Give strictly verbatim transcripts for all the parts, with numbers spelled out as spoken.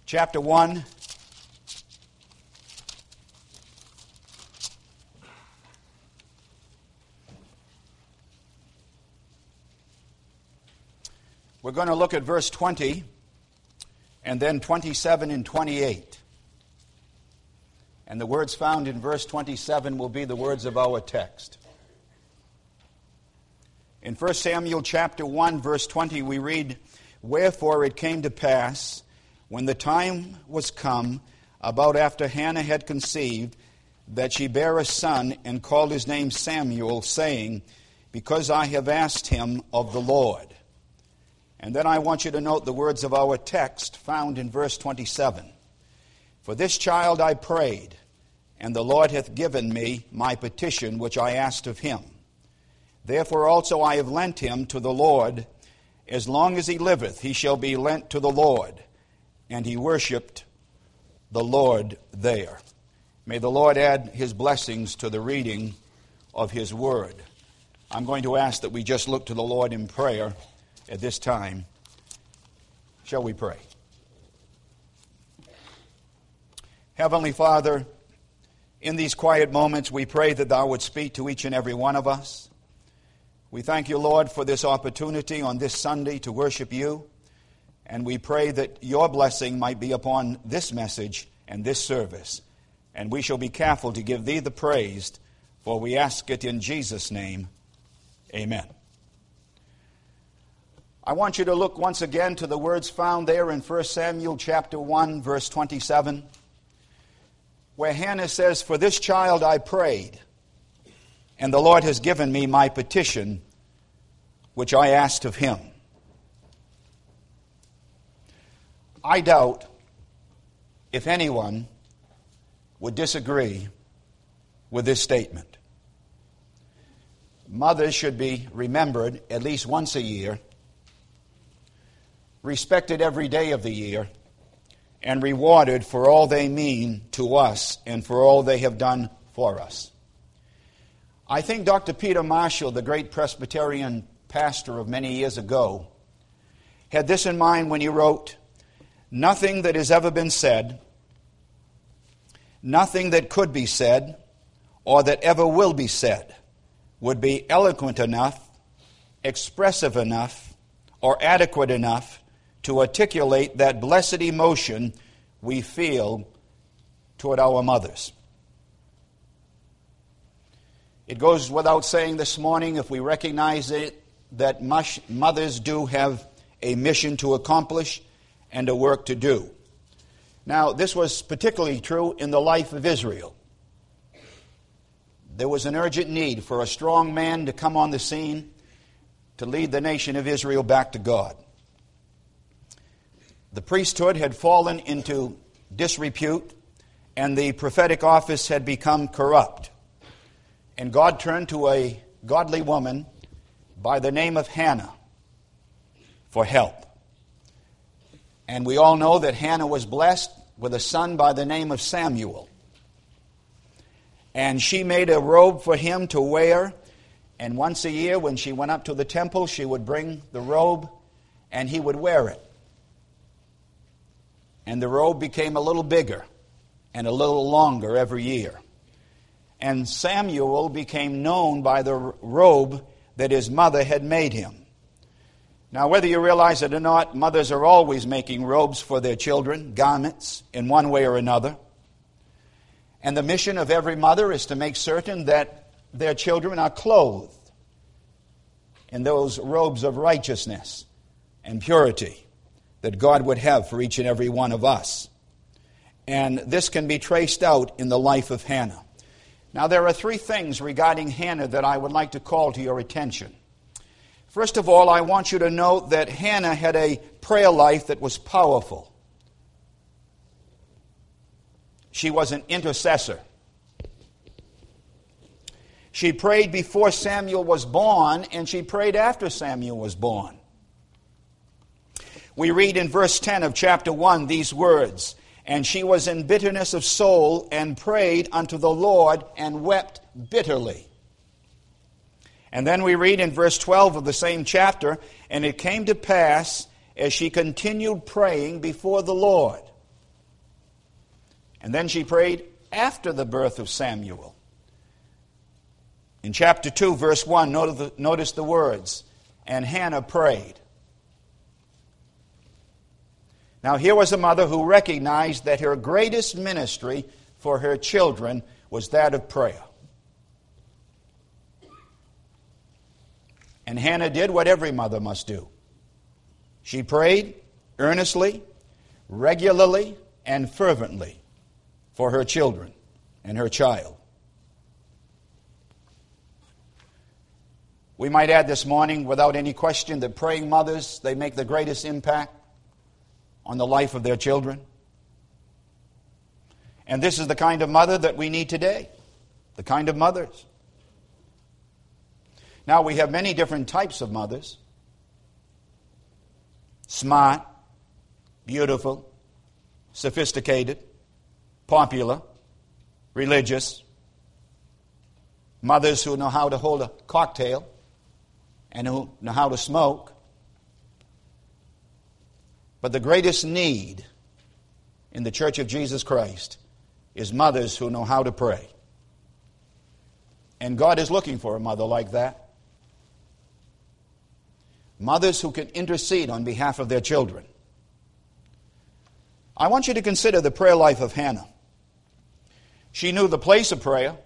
chapter one. We're going to look at verse twenty and then twenty-seven and twenty-eight. And the words found in verse twenty-seven will be the words of our text. In First Samuel chapter one, verse twenty, we read, "Wherefore it came to pass, when the time was come, about after Hannah had conceived, that she bare a son, and called his name Samuel, saying, Because I have asked him of the Lord." And then I want you to note the words of our text found in verse twenty-seven. "For this child I prayed, and the Lord hath given me my petition which I asked of him. Therefore also I have lent him to the Lord. As long as he liveth, he shall be lent to the Lord. And he worshipped the Lord there." May the Lord add his blessings to the reading of his word. I'm going to ask that we just look to the Lord in prayer at this time. Shall we pray? Heavenly Father, in these quiet moments we pray that thou would speak to each and every one of us. We thank you, Lord, for this opportunity on this Sunday to worship you. And we pray that your blessing might be upon this message and this service. And we shall be careful to give thee the praise, for we ask it in Jesus' name. Amen. I want you to look once again to the words found there in First Samuel chapter one, verse twenty-seven, where Hannah says, "For this child I prayed, and the Lord has given me my petition, which I asked of him." I doubt if anyone would disagree with this statement. Mothers should be remembered at least once a year, respected every day of the year, and rewarded for all they mean to us and for all they have done for us. I think Doctor Peter Marshall, the great Presbyterian pastor of many years ago, had this in mind when he wrote, "Nothing that has ever been said, nothing that could be said, or that ever will be said, would be eloquent enough, expressive enough, or adequate enough to articulate that blessed emotion we feel toward our mothers." It goes without saying this morning, if we recognize it, that mush, mothers do have a mission to accomplish and a work to do. Now, this was particularly true in the life of Israel. There was an urgent need for a strong man to come on the scene to lead the nation of Israel back to God. The priesthood had fallen into disrepute, and the prophetic office had become corrupt. And God turned to a godly woman by the name of Hannah for help. And we all know that Hannah was blessed with a son by the name of Samuel. And she made a robe for him to wear, and once a year when she went up to the temple, she would bring the robe and he would wear it. And the robe became a little bigger and a little longer every year. And Samuel became known by the robe that his mother had made him. Now, whether you realize it or not, mothers are always making robes for their children, garments, in one way or another. And the mission of every mother is to make certain that their children are clothed in those robes of righteousness and purity that God would have for each and every one of us. And this can be traced out in the life of Hannah. Now, there are three things regarding Hannah that I would like to call to your attention. First of all, I want you to note that Hannah had a prayer life that was powerful. She was an intercessor. She prayed before Samuel was born, and she prayed after Samuel was born. We read in verse ten of chapter one these words, "And she was in bitterness of soul, and prayed unto the Lord, and wept bitterly." And then we read in verse twelve of the same chapter, "And it came to pass, as she continued praying before the Lord." And then she prayed after the birth of Samuel. In chapter two, verse one, notice the words, and Hannah prayed. Now here was a mother who recognized that her greatest ministry for her children was that of prayer. And Hannah did what every mother must do. She prayed earnestly, regularly, and fervently for her children and her child. We might add this morning, without any question, that praying mothers, they make the greatest impact on the life of their children. And this is the kind of mother that we need today, the kind of mothers. Now, we have many different types of mothers. Smart, beautiful, sophisticated, popular, religious. Mothers who know how to hold a cocktail and who know how to smoke. But the greatest need in the Church of Jesus Christ is mothers who know how to pray. And God is looking for a mother like that. Mothers who can intercede on behalf of their children. I want you to consider the prayer life of Hannah. She knew the place of prayer.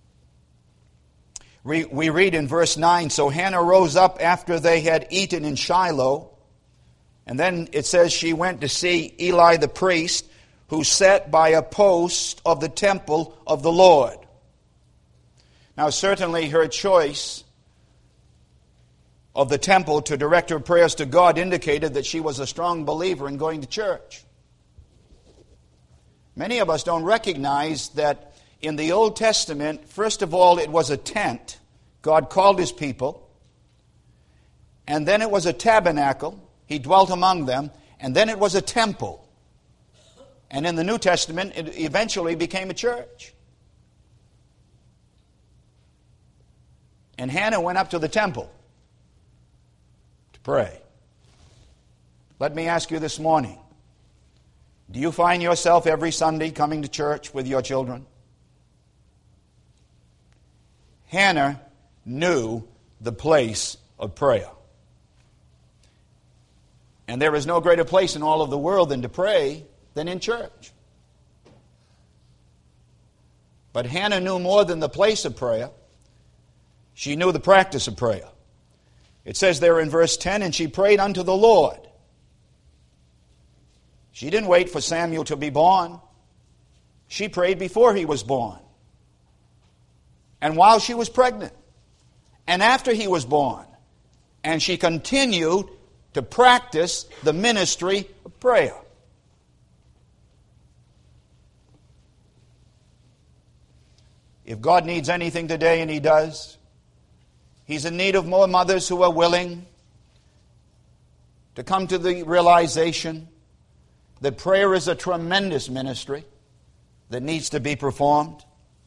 We, we read in verse nine, so Hannah rose up after they had eaten in Shiloh. And then it says she went to see Eli the priest, who sat by a post of the temple of the Lord. Now certainly her choice of the temple to direct her prayers to God indicated that she was a strong believer in going to church. Many of us don't recognize that in the Old Testament, first of all, it was a tent. God called His people. And then it was a tabernacle. He dwelt among them. And then it was a temple. And in the New Testament, it eventually became a church. And Hannah went up to the temple to pray. Let me ask you this morning, do you find yourself every Sunday coming to church with your children? Hannah knew the place of prayer. And there is no greater place in all of the world than to pray than in church. But Hannah knew more than the place of prayer. She knew the practice of prayer. It says there in verse ten, and she prayed unto the Lord. She didn't wait for Samuel to be born. She prayed before he was born. And while she was pregnant. And after he was born. And she continued to practice the ministry of prayer. If God needs anything today, and He does, He's in need of more mothers who are willing to come to the realization that prayer is a tremendous ministry that needs to be performed.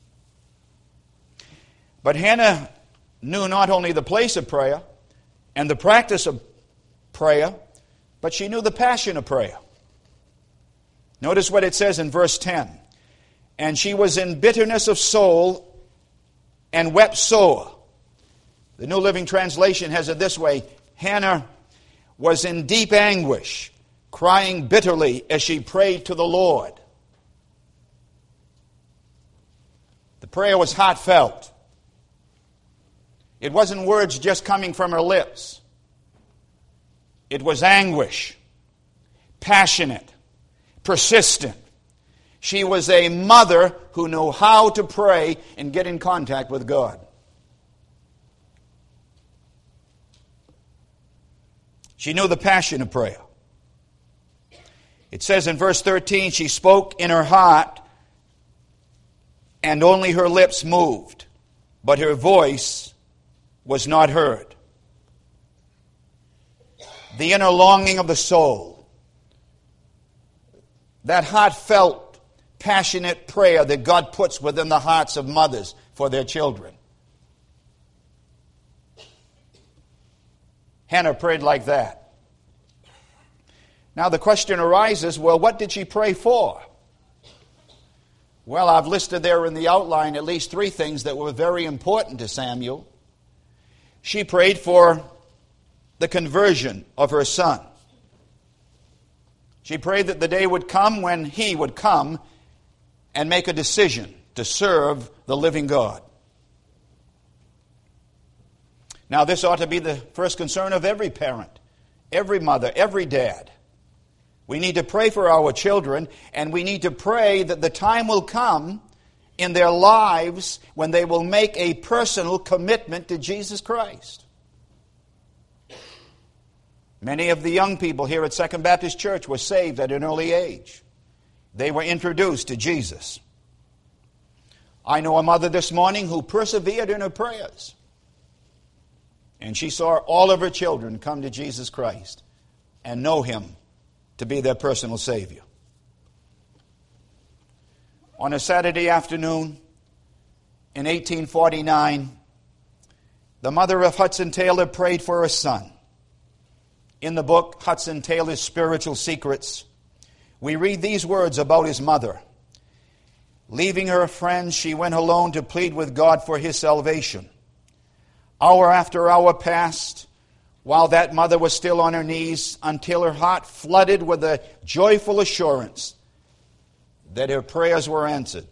But Hannah knew not only the place of prayer and the practice of prayer, but she knew the passion of prayer. Notice what it says in verse ten. And she was in bitterness of soul and wept sore. The New Living Translation has it this way, Hannah was in deep anguish, crying bitterly as she prayed to the Lord. The prayer was heartfelt. It wasn't words just coming from her lips. It was anguish, passionate, persistent. She was a mother who knew how to pray and get in contact with God. She knew the passion of prayer. It says in verse thirteen, she spoke in her heart, and only her lips moved, but her voice was not heard. The inner longing of the soul, that heartfelt, passionate prayer that God puts within the hearts of mothers for their children. Hannah prayed like that. Now the question arises, well, what did she pray for? Well, I've listed there in the outline at least three things that were very important to Samuel. She prayed for the conversion of her son. She prayed that the day would come when he would come and make a decision to serve the living God. Now, this ought to be the first concern of every parent, every mother, every dad. We need to pray for our children, and we need to pray that the time will come in their lives when they will make a personal commitment to Jesus Christ. Many of the young people here at Second Baptist Church were saved at an early age. They were introduced to Jesus. I know a mother this morning who persevered in her prayers. And she saw all of her children come to Jesus Christ and know Him to be their personal Savior. On a Saturday afternoon in eighteen forty-nine, the mother of Hudson Taylor prayed for her son. In the book, Hudson Taylor's Spiritual Secrets, we read these words about his mother. Leaving her friends, she went alone to plead with God for his salvation. Hour after hour passed while that mother was still on her knees until her heart flooded with a joyful assurance that her prayers were answered.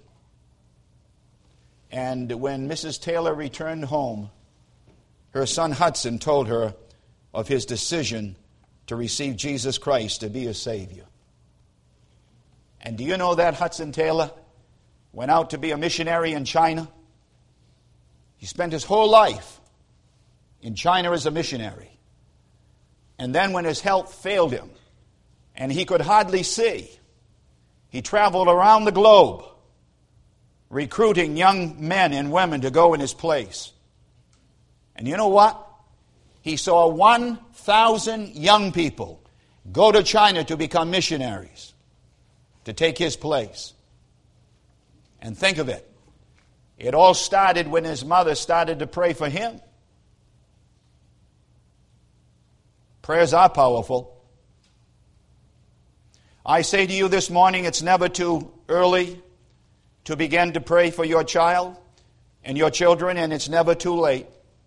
And when Missus Taylor returned home, her son Hudson told her of his decision to receive Jesus Christ to be his Savior. And do you know that Hudson Taylor went out to be a missionary in China? He spent his whole life in China as a missionary. And then when his health failed him and he could hardly see, he traveled around the globe recruiting young men and women to go in his place. And you know what? He saw one thousand young people go to China to become missionaries, to take his place. And think of it. It all started when his mother started to pray for him. Prayers are powerful. I say to you this morning, it's never too early to begin to pray for your child and your children, and it's never too late.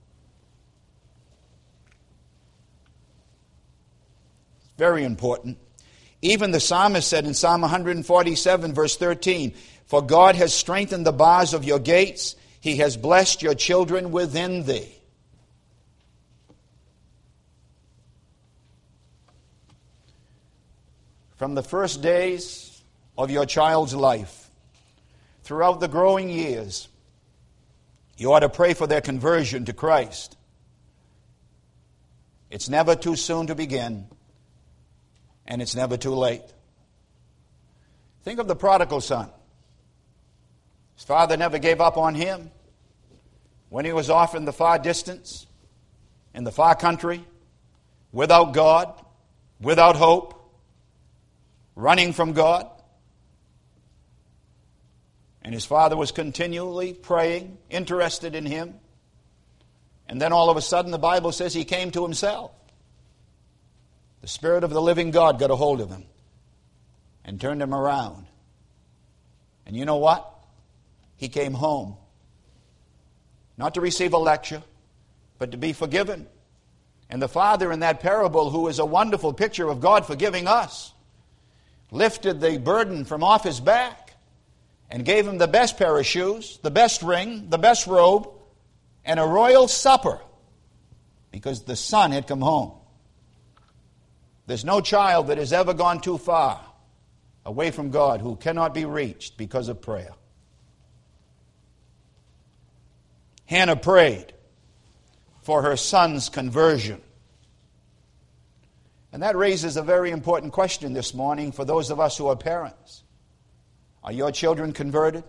Very important. Even the psalmist said in Psalm one forty-seven, verse thirteen, "For God has strengthened the bars of your gates. He has blessed your children within thee." From the first days of your child's life, throughout the growing years, you ought to pray for their conversion to Christ. It's never too soon to begin, and it's never too late. Think of the prodigal son. His father never gave up on him. When he was off in the far distance, in the far country, without God, without hope, running from God. And his father was continually praying, interested in him. And then all of a sudden the Bible says he came to himself. The Spirit of the living God got a hold of him and turned him around. And you know what? He came home. Not to receive a lecture, but to be forgiven. And the father in that parable, who is a wonderful picture of God forgiving us, lifted the burden from off his back and gave him the best pair of shoes, the best ring, the best robe, and a royal supper because the son had come home. There's no child that has ever gone too far away from God who cannot be reached because of prayer. Hannah prayed for her son's conversion. And that raises a very important question this morning for those of us who are parents. Are your children converted?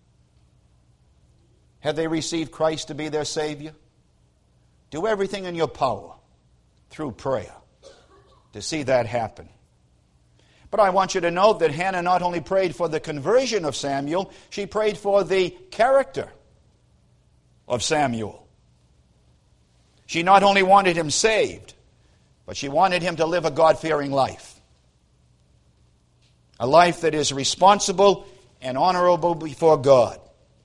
Have they received Christ to be their Savior? Do everything in your power through prayer to see that happen. But I want you to note that Hannah not only prayed for the conversion of Samuel, she prayed for the character of Samuel. She not only wanted him saved, but she wanted him to live a God-fearing life. A life that is responsible and honorable before God.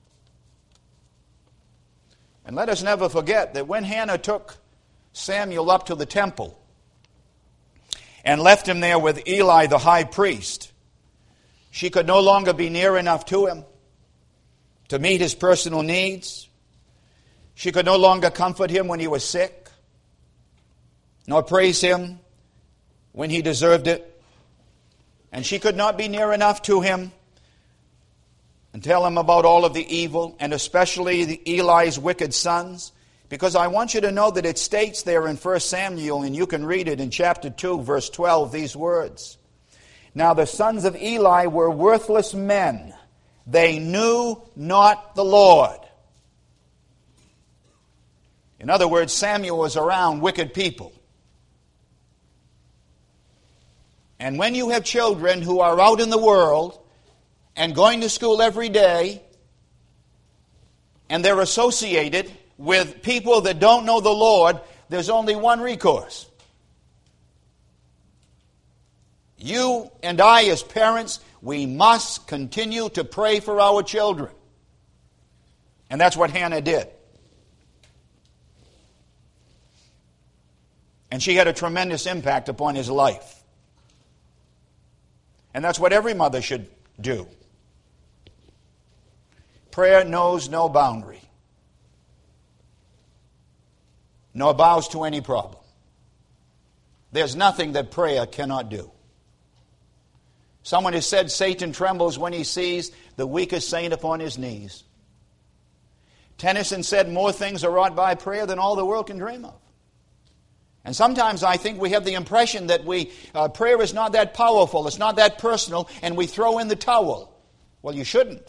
And let us never forget that when Hannah took Samuel up to the temple and left him there with Eli the high priest, she could no longer be near enough to him to meet his personal needs. She could no longer comfort him when he was sick, nor praise him when he deserved it. And she could not be near enough to him and tell him about all of the evil, and especially the Eli's wicked sons. Because I want you to know that it states there in First Samuel, and you can read it in chapter two, verse twelve, these words. Now the sons of Eli were worthless men. They knew not the Lord. In other words, Samuel was around wicked people. And when you have children who are out in the world and going to school every day, and they're associated with people that don't know the Lord, there's only one recourse. You and I as parents, we must continue to pray for our children. And that's what Hannah did. And she had a tremendous impact upon his life. And that's what every mother should do. Prayer knows no boundary, nor bows to any problem. There's nothing that prayer cannot do. Someone has said Satan trembles when he sees the weakest saint upon his knees. Tennyson said more things are wrought by prayer than all the world can dream of. And sometimes I think we have the impression that we uh, prayer is not that powerful, it's not that personal, and we throw in the towel. Well, you shouldn't.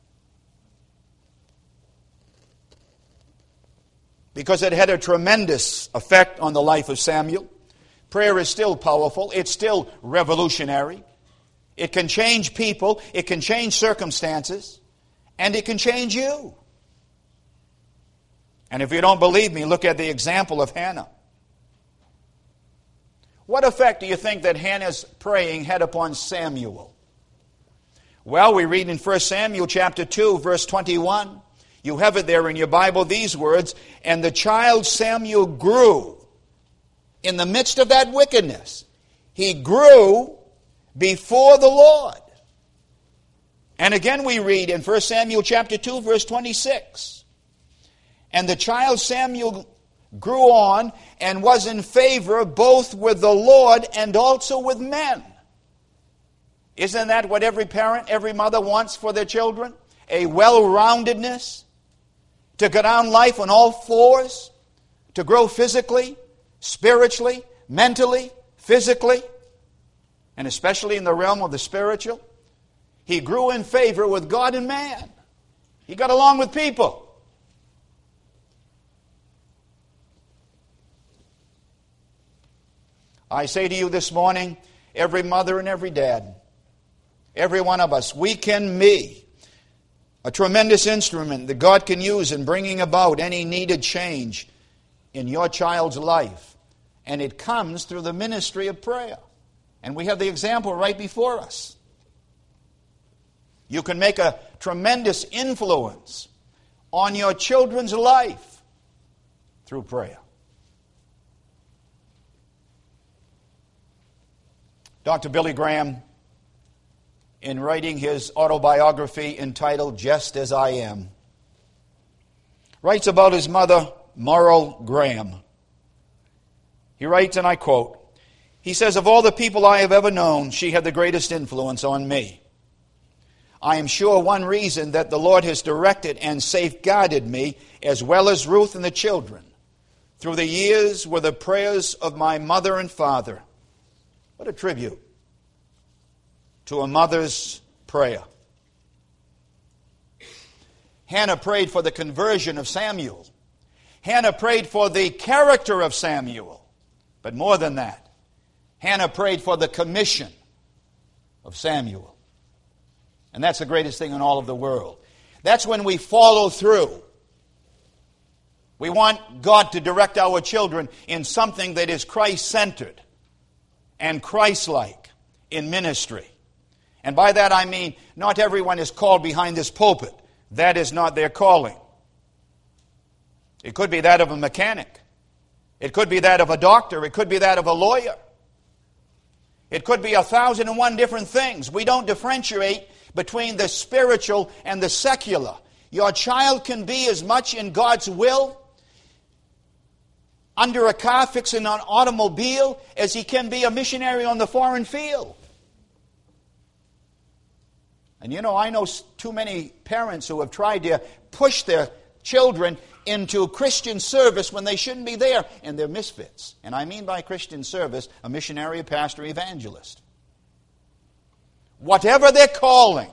Because it had a tremendous effect on the life of Samuel. Prayer is still powerful, it's still revolutionary. It can change people, it can change circumstances, and it can change you. And if you don't believe me, look at the example of Hannah. What effect do you think that Hannah's praying had upon Samuel? Well, we read in First Samuel chapter two, verse twenty-one. You have it there in your Bible, these words, and the child Samuel grew in the midst of that wickedness. He grew before the Lord. And again we read in First Samuel chapter two, verse twenty-six. And the child Samuel grew on and was in favor both with the Lord and also with men. Isn't that what every parent, every mother wants for their children? A well-roundedness, to go down life on all fours, to grow physically, spiritually, mentally, physically, and especially in the realm of the spiritual. He grew in favor with God and man. He got along with people. I say to you this morning, every mother and every dad, every one of us, we can be a tremendous instrument that God can use in bringing about any needed change in your child's life. And it comes through the ministry of prayer. And we have the example right before us. You can make a tremendous influence on your children's life through prayer. Doctor Billy Graham, in writing his autobiography entitled Just As I Am, writes about his mother, Morrow Graham. He writes, and I quote, he says, "Of all the people I have ever known, she had the greatest influence on me. I am sure one reason that the Lord has directed and safeguarded me, as well as Ruth and the children, through the years were the prayers of my mother and father." What a tribute to a mother's prayer. Hannah prayed for the conversion of Samuel. Hannah prayed for the character of Samuel. But more than that, Hannah prayed for the commission of Samuel. And that's the greatest thing in all of the world. That's when we follow through. We want God to direct our children in something that is Christ-centered and Christ-like in ministry. And by that I mean, not everyone is called behind this pulpit. That is not their calling. It could be that of a mechanic. It could be that of a doctor. It could be that of a lawyer. It could be a thousand and one different things. We don't differentiate between the spiritual and the secular. Your child can be as much in God's will under a car fixing an automobile as he can be a missionary on the foreign field. And you know, I know too many parents who have tried to push their children into Christian service when they shouldn't be there, and they're misfits. And I mean by Christian service, a missionary, a pastor, evangelist. Whatever their calling,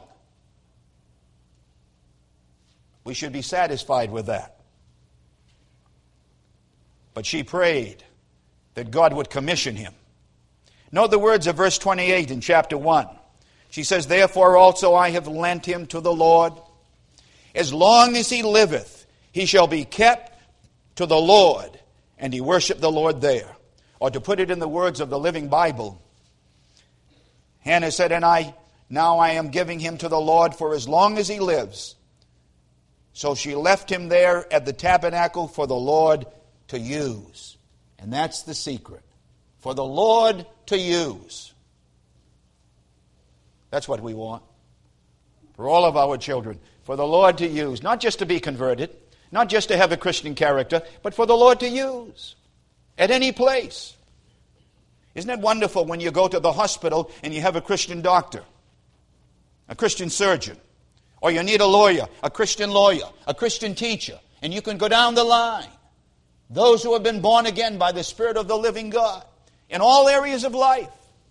we should be satisfied with that. But she prayed that God would commission him. Note the words of verse twenty-eight in chapter one. She says, "Therefore also I have lent him to the Lord. As long as he liveth, he shall be kept to the Lord." And he worshiped the Lord there. Or to put it in the words of the Living Bible, Hannah said, "And I, now I am giving him to the Lord for as long as he lives." So she left him there at the tabernacle for the Lord to use. And that's the secret. For the Lord to use. That's what we want. For all of our children. For the Lord to use. Not just to be converted. Not just to have a Christian character. But for the Lord to use. At any place. Isn't it wonderful when you go to the hospital and you have a Christian doctor? A Christian surgeon. Or you need a lawyer. A Christian lawyer. A Christian teacher. And you can go down the line. Those who have been born again by the Spirit of the living God. In all areas of life.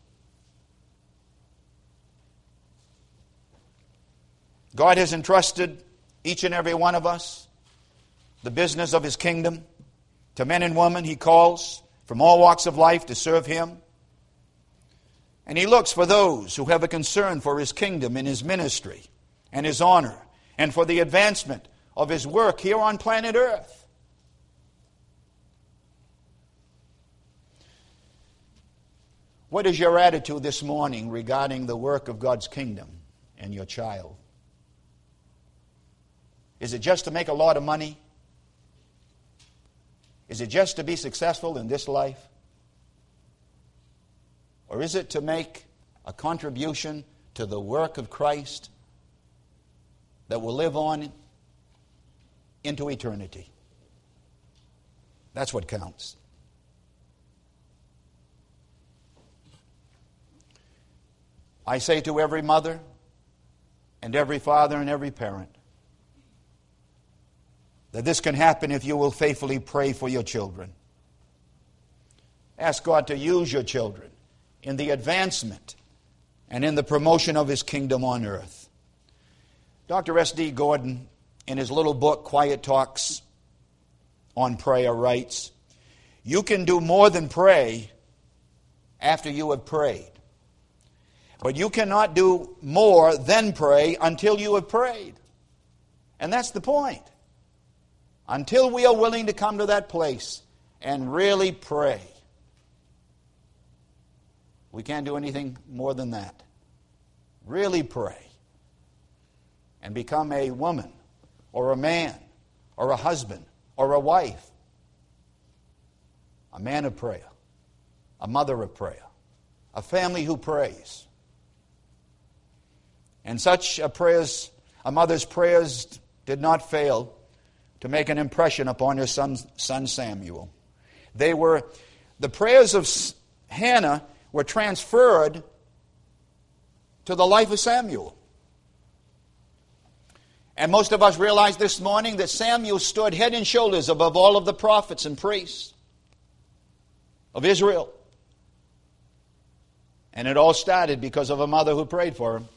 God has entrusted each and every one of us the business of His kingdom. To men and women He calls from all walks of life to serve Him. And He looks for those who have a concern for His kingdom and His ministry and His honor and for the advancement of His work here on planet Earth. What is your attitude this morning regarding the work of God's kingdom and your child? Is it just to make a lot of money? Is it just to be successful in this life? Or is it to make a contribution to the work of Christ that will live on into eternity? That's what counts. I say to every mother and every father and every parent that this can happen if you will faithfully pray for your children. Ask God to use your children in the advancement and in the promotion of His kingdom on earth. Doctor S D Gordon, in his little book, Quiet Talks on Prayer, writes, "You can do more than pray after you have prayed. But you cannot do more than pray until you have prayed." And that's the point. Until we are willing to come to that place and really pray, we can't do anything more than that. Really pray. And become a woman, or a man, or a husband, or a wife. A man of prayer. A mother of prayer. A family who prays. And such a prayers, a mother's prayers did not fail to make an impression upon her son, son Samuel. They were, the prayers of Hannah were transferred to the life of Samuel. And most of us realize this morning that Samuel stood head and shoulders above all of the prophets and priests of Israel. And it all started because of a mother who prayed for him.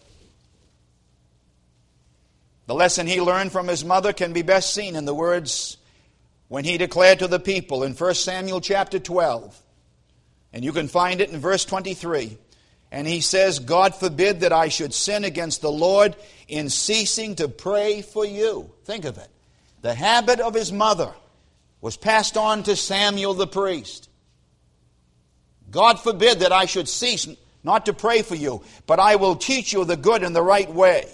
The lesson he learned from his mother can be best seen in the words when he declared to the people in First Samuel chapter twelve. And you can find it in verse twenty-three. And he says, "God forbid that I should sin against the Lord in ceasing to pray for you." Think of it. The habit of his mother was passed on to Samuel the priest. God forbid that I should cease not to pray for you, but I will teach you the good and the right way.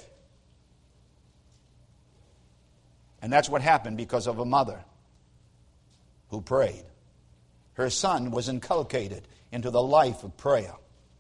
And that's what happened because of a mother who prayed. Her son was inculcated into the life of prayer.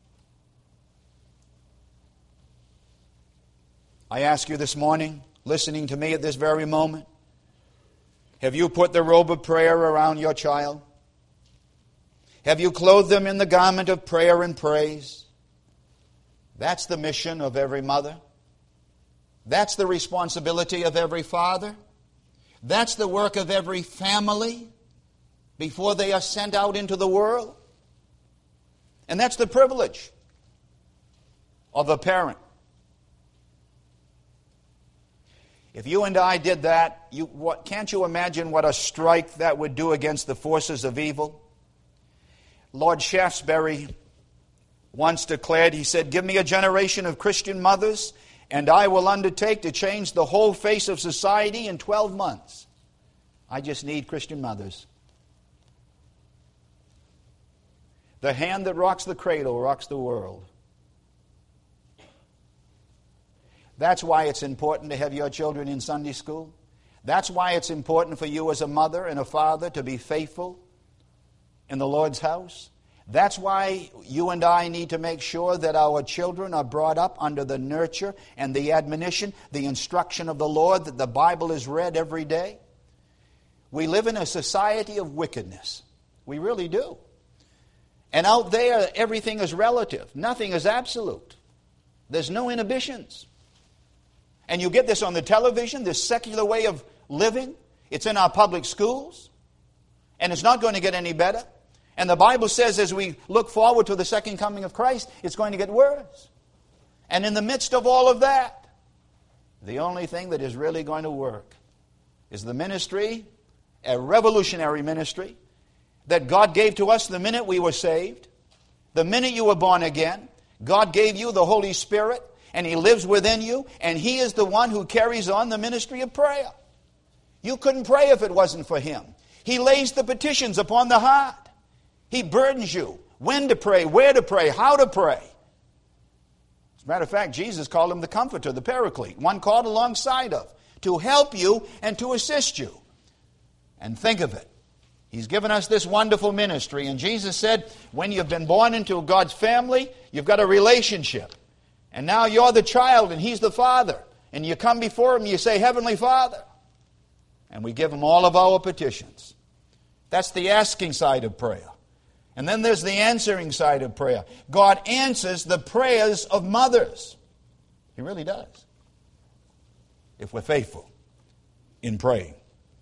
I ask you this morning, listening to me at this very moment, have you put the robe of prayer around your child? Have you clothed them in the garment of prayer and praise? That's the mission of every mother. That's the responsibility of every father. That's the work of every family before they are sent out into the world. And that's the privilege of a parent. If you and I did that, you, what, can't you imagine what a strike that would do against the forces of evil? Lord Shaftesbury once declared, he said, "Give me a generation of Christian mothers, and I will undertake to change the whole face of society in twelve months. I just need Christian mothers. The hand that rocks the cradle rocks the world. That's why it's important to have your children in Sunday school. That's why it's important for you as a mother and a father to be faithful in the Lord's house. That's why you and I need to make sure that our children are brought up under the nurture and the admonition, the instruction of the Lord, that the Bible is read every day. We live in a society of wickedness. We really do. And out there, everything is relative. Nothing is absolute. There's no inhibitions. And you get this on the television, this secular way of living. It's in our public schools. And it's not going to get any better. And the Bible says as we look forward to the second coming of Christ, it's going to get worse. And in the midst of all of that, the only thing that is really going to work is the ministry, a revolutionary ministry, that God gave to us the minute we were saved, the minute you were born again. God gave you the Holy Spirit, and He lives within you, and He is the one who carries on the ministry of prayer. You couldn't pray if it wasn't for Him. He lays the petitions upon the heart. He burdens you when to pray, where to pray, how to pray. As a matter of fact, Jesus called Him the Comforter, the Paraclete, one called alongside of, to help you and to assist you. And think of it. He's given us this wonderful ministry. And Jesus said, when you've been born into God's family, you've got a relationship. And now you're the child and He's the Father. And you come before Him and you say, Heavenly Father. And we give Him all of our petitions. That's the asking side of prayer. And then there's the answering side of prayer. God answers the prayers of mothers. He really does. If we're faithful in praying.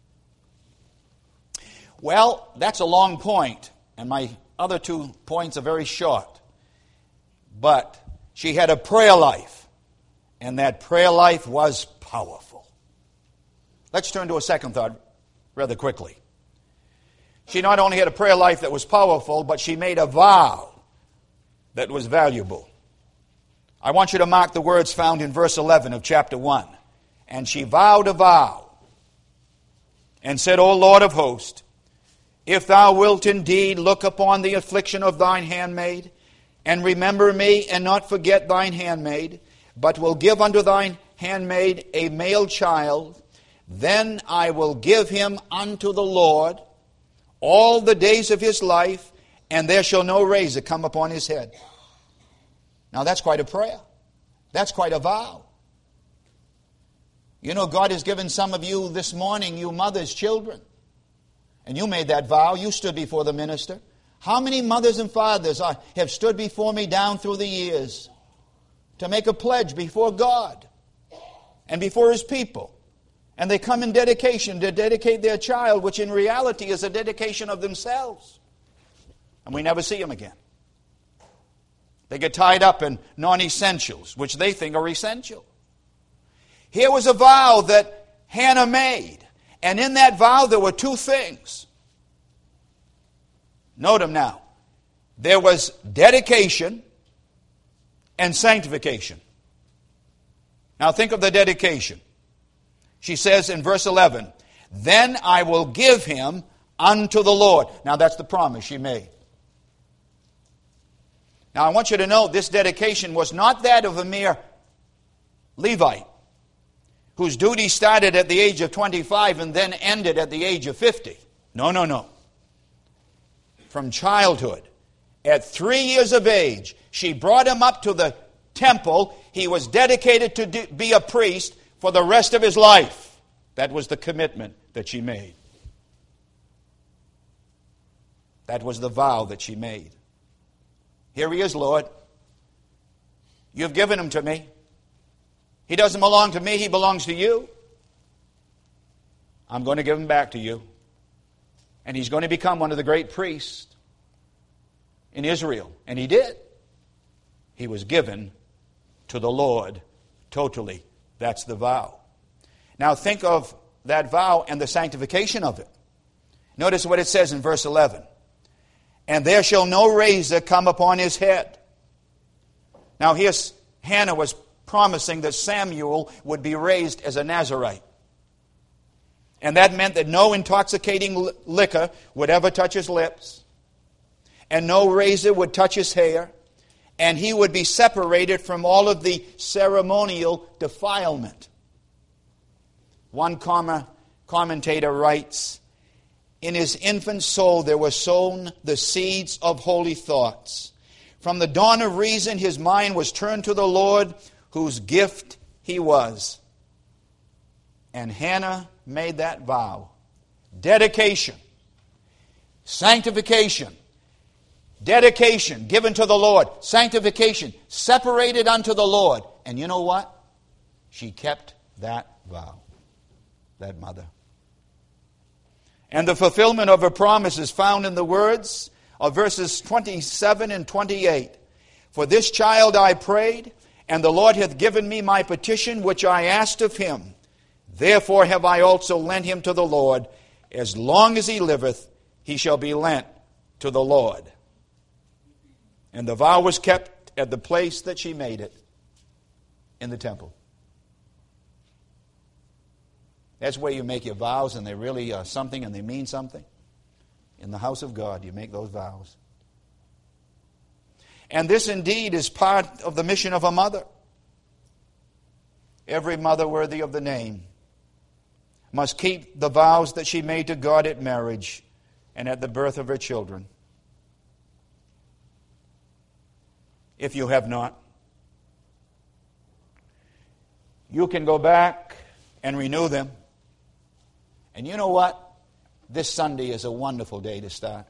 Well, that's a long point, and my other two points are very short. But she had a prayer life, and that prayer life was powerful. Let's turn to a second thought rather quickly. She not only had a prayer life that was powerful, but she made a vow that was valuable. I want you to mark the words found in verse eleven of chapter one. And she vowed a vow and said, O Lord of hosts, if thou wilt indeed look upon the affliction of thine handmaid, and remember me, and not forget thine handmaid, but will give unto thine handmaid a male child, then I will give him unto the Lord all the days of his life, and there shall no razor come upon his head. Now that's quite a prayer. That's quite a vow. You know, God has given some of you this morning, you mothers, children. And you made that vow. You stood before the minister. How many mothers and fathers are, have stood before me down through the years to make a pledge before God and before His people? And they come in dedication to dedicate their child, which in reality is a dedication of themselves. And we never see them again. They get tied up in non-essentials, which they think are essential. Here was a vow that Hannah made. And in that vow there were two things. Note them now. There was dedication and sanctification. Now think of the dedication. She says in verse eleven, then I will give him unto the Lord. Now that's the promise she made. Now I want you to know this dedication was not that of a mere Levite whose duty started at the age of twenty-five and then ended at the age of fifty. No, no, no. From childhood, at three years of age, she brought him up to the temple. He was dedicated to do, be a priest for the rest of his life. That was the commitment that she made. That was the vow that she made. Here he is, Lord. You've given him to me. He doesn't belong to me, he belongs to you. I'm going to give him back to you. And he's going to become one of the great priests in Israel. And he did. He was given to the Lord totally. That's the vow. Now think of that vow and the sanctification of it. Notice what it says in verse eleven. And there shall no razor come upon his head. Now here's Hannah was promising that Samuel would be raised as a Nazirite. And that meant that no intoxicating liquor would ever touch his lips. And no razor would touch his hair. And he would be separated from all of the ceremonial defilement. One comma, commentator writes, in his infant soul there were sown the seeds of holy thoughts. From the dawn of reason his mind was turned to the Lord, whose gift he was. And Hannah made that vow. Dedication. Sanctification. Dedication given to the Lord. Sanctification. Separated unto the Lord. And you know what? She kept that vow. That mother. And the fulfillment of her promise is found in the words of verses twenty-seven and twenty-eight. For this child I prayed, and the Lord hath given me my petition which I asked of him. Therefore have I also lent him to the Lord. As long as he liveth, he shall be lent to the Lord. And the vow was kept at the place that she made it, in the temple. That's where you make your vows, and they really are something, and they mean something. In the house of God, you make those vows. And this indeed is part of the mission of a mother. Every mother worthy of the name must keep the vows that she made to God at marriage and at the birth of her children. If you have not, you can go back and renew them. And you know what? This Sunday is a wonderful day to start.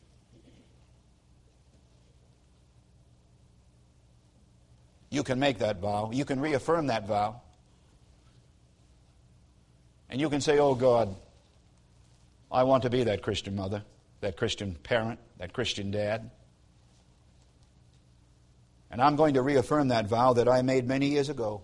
You can make that vow. You can reaffirm that vow. And you can say, oh God, I want to be that Christian mother, that Christian parent, that Christian dad. And I'm going to reaffirm that vow that I made many years ago.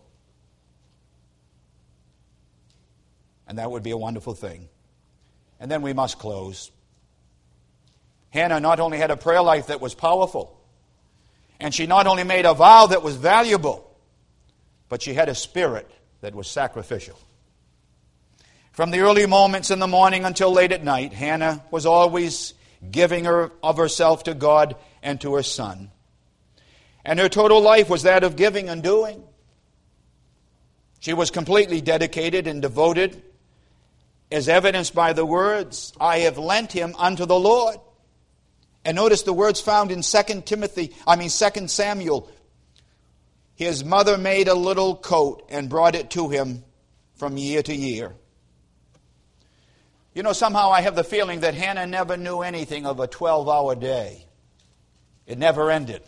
And that would be a wonderful thing. And then we must close. Hannah not only had a prayer life that was powerful, and she not only made a vow that was valuable, but she had a spirit that was sacrificial. From the early moments in the morning until late at night, Hannah was always giving her of herself to God and to her son. And her total life was that of giving and doing. She was completely dedicated and devoted, as evidenced by the words, I have lent him unto the Lord. And notice the words found in Second Timothy, I mean Second Samuel. His mother made a little coat and brought it to him from year to year. You know, somehow I have the feeling that Hannah never knew anything of a twelve-hour day. It never ended.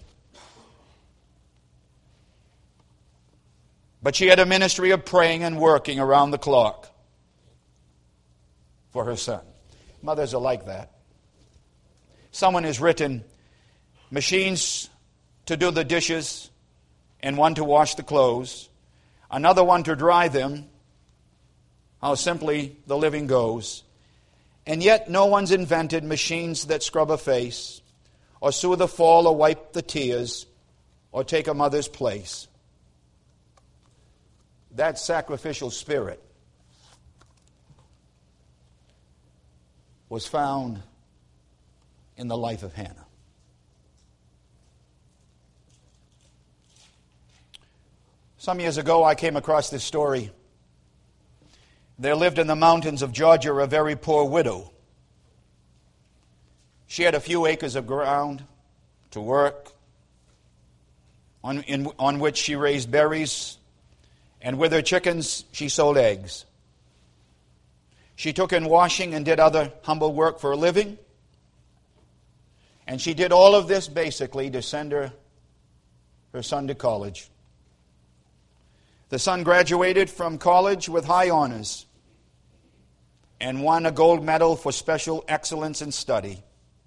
But she had a ministry of praying and working around the clock for her son. Mothers are like that. Someone has written, machines to do the dishes and one to wash the clothes, another one to dry them, how simply the living goes. And yet no one's invented machines that scrub a face, or soothe a fall, or wipe the tears, or take a mother's place. That sacrificial spirit was found in the life of Hannah. Some years ago, I came across this story. There lived in the mountains of Georgia a very poor widow. She had a few acres of ground to work, on, in, on which she raised berries, and with her chickens, she sold eggs. She took in washing and did other humble work for a living. And she did all of this basically to send her, her son to college. The son graduated from college with high honors and won a gold medal for special excellence in study.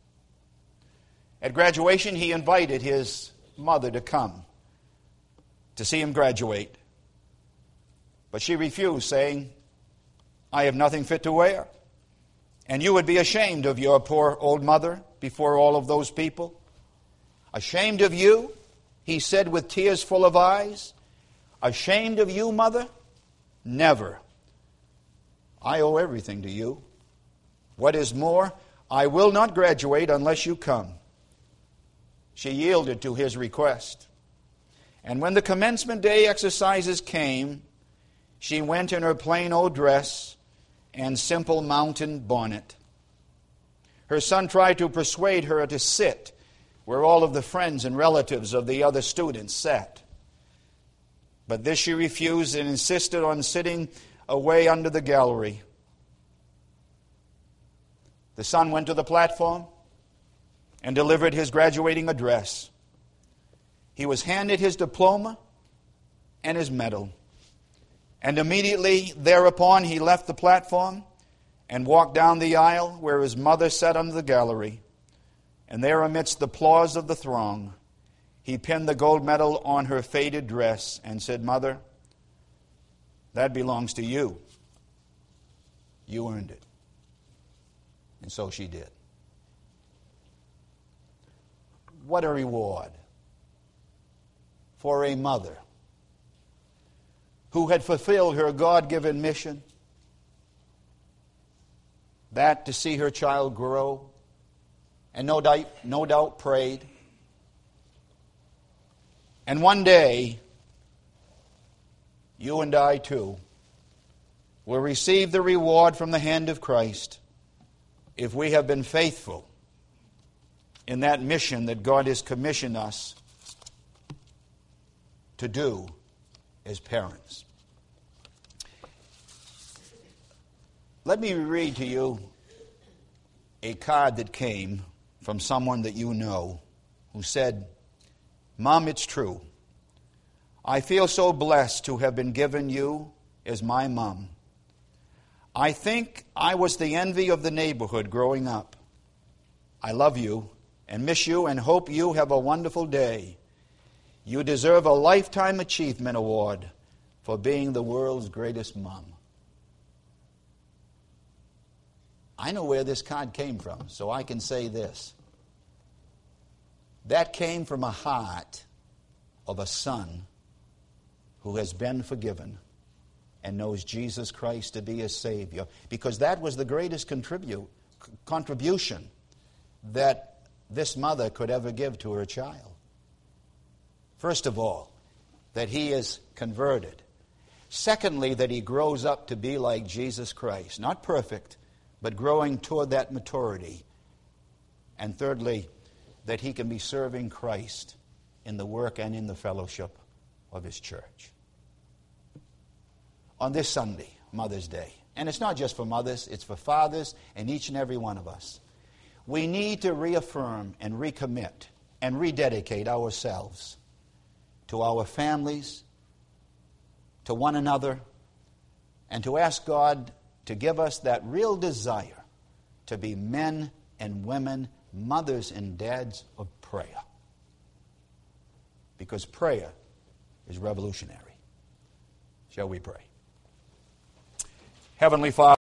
At graduation, he invited his mother to come to see him graduate. But she refused, saying, "I have nothing fit to wear, and you would be ashamed of your poor old mother before all of those people." "Ashamed of you?" he said with tears full of eyes. "Ashamed of you, mother? Never. I owe everything to you. What is more, I will not graduate unless you come." She yielded to his request. And when the commencement day exercises came, she went in her plain old dress and simple mountain bonnet. Her son tried to persuade her to sit where all of the friends and relatives of the other students sat. But this she refused and insisted on sitting away under the gallery. The son went to the platform and delivered his graduating address. He was handed his diploma and his medal. And immediately thereupon he left the platform and walked down the aisle where his mother sat under the gallery. And there amidst the applause of the throng, he pinned the gold medal on her faded dress and said, "Mother, that belongs to you. You earned it." And so she did. What a reward for a mother who had fulfilled her God-given mission, that to see her child grow, and no doubt, no doubt prayed. And one day, you and I too will receive the reward from the hand of Christ if we have been faithful in that mission that God has commissioned us to do as parents. Let me read to you a card that came from someone that you know who said, "Mom, it's true. I feel so blessed to have been given you as my mom. I think I was the envy of the neighborhood growing up. I love you and miss you and hope you have a wonderful day. You deserve a Lifetime Achievement Award for being the world's greatest mom." I know where this card came from, so I can say this. That came from a heart of a son who has been forgiven and knows Jesus Christ to be his Savior, because that was the greatest contribute, contribution that this mother could ever give to her child. First of all, that he is converted. Secondly, that he grows up to be like Jesus Christ. Not perfect, but growing toward that maturity. And thirdly, that he can be serving Christ in the work and in the fellowship of his church. On this Sunday, Mother's Day, and it's not just for mothers, it's for fathers and each and every one of us, we need to reaffirm and recommit and rededicate ourselves to our families, to one another, and to ask God to give us that real desire to be men and women, mothers and dads of prayer. Because prayer is revolutionary. Shall we pray? Heavenly Father,